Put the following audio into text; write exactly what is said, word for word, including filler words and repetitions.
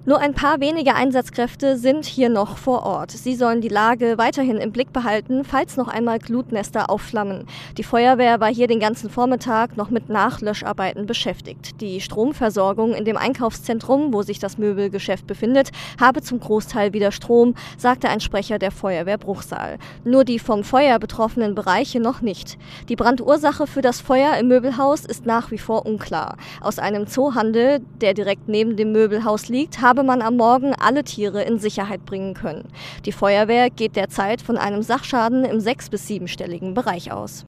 Nur ein paar wenige Einsatzkräfte sind hier noch vor Ort. Sie sollen die Lage weiterhin im Blick behalten, falls noch einmal Glutnester aufflammen. Die Feuerwehr war hier den ganzen Vormittag noch mit Nachlöscharbeiten beschäftigt. Die Stromversorgung in dem Einkaufszentrum, wo sich das Möbelgeschäft befindet, habe zum Großteil wieder Strom, sagte ein Sprecher der Feuerwehr Bruchsal. Nur die vom Feuer betroffenen Bereiche noch nicht. Die Brandursache für das Feuer im Möbelhaus ist nach wie vor unklar. Aus einem Zoohandel, der direkt neben dem Möbelhaus liegt, habe man am Morgen alle Tiere in Sicherheit bringen können. Die Feuerwehr geht derzeit von einem Sachschaden im sechs- bis siebenstelligen Bereich aus.